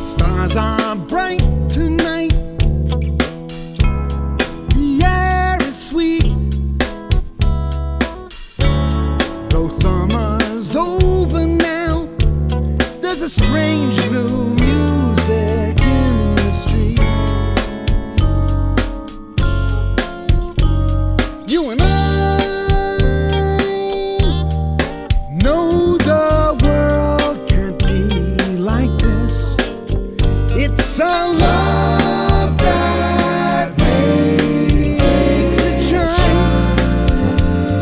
stars are bright tonight. The air is sweet. Though summer's over now, there's a strange new music in the street. You and I know the world can't be like this. It's a love that makes it shine.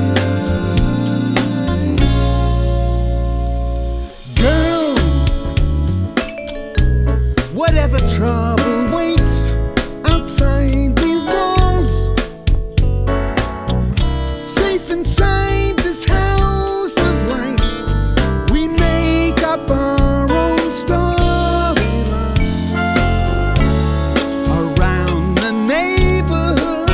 Girl, whatever trouble waits outside these walls, safe inside this house of light, we make up our own storyline. Around the neighborhood,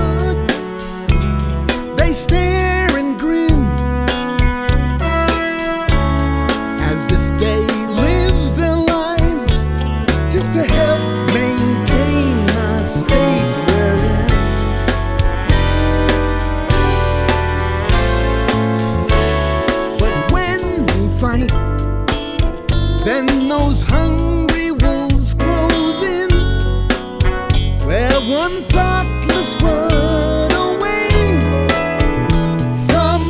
they stare and grin, as if they live their lives just to help maintain the state we're in. But when we fight, then those hungry wolves close in. We're one thoughtless word away from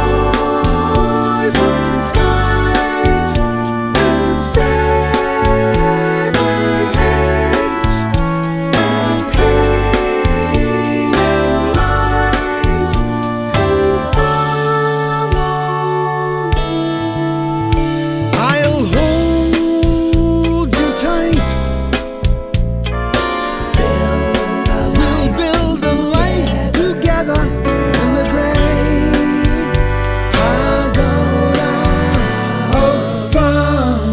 poison skies and severed heads and pain and lies. So follow me. I'll hold you tight. We'll build a life together in the great pagoda of fun.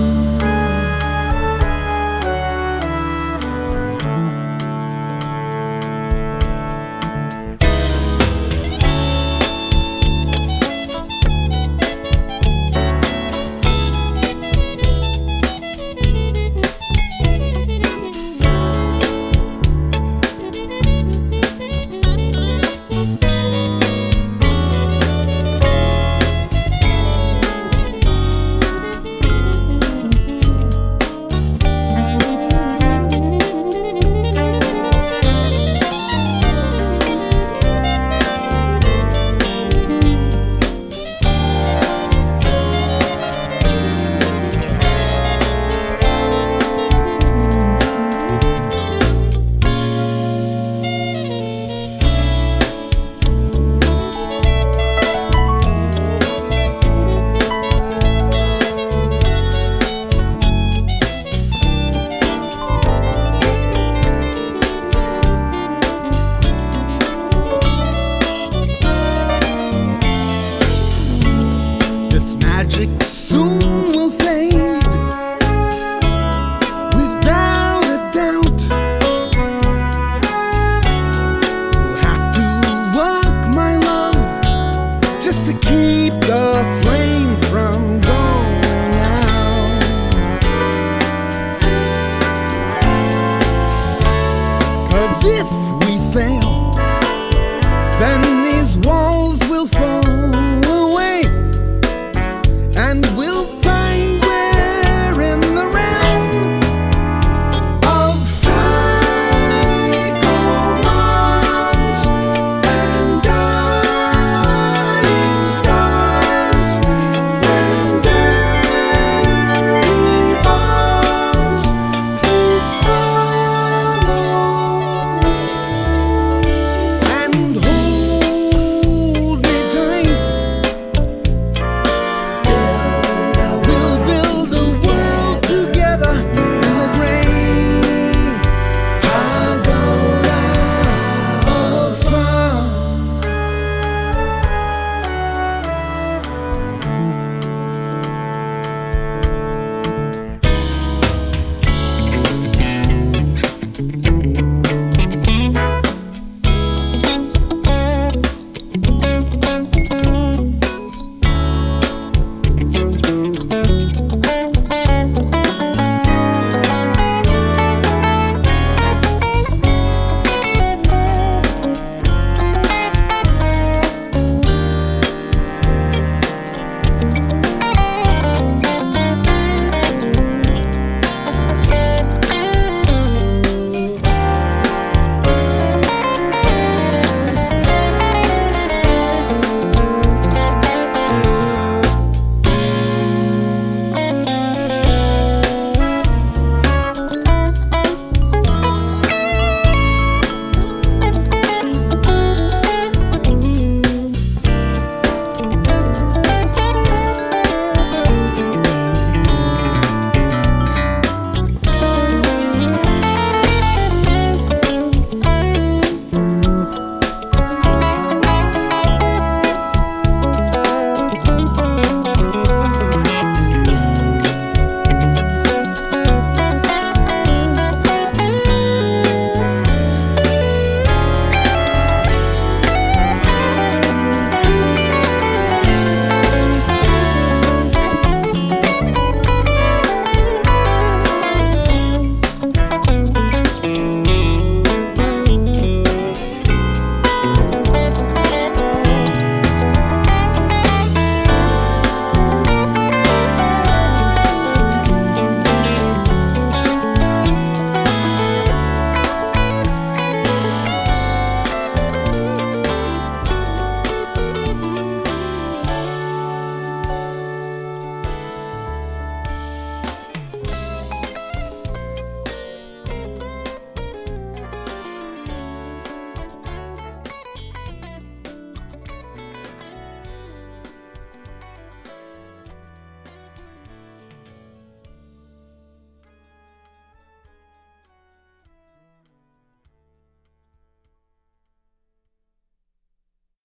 This magic soon will fade, without a doubt. We'll have to work, my love, just to keep the flame from going out. 'Cause if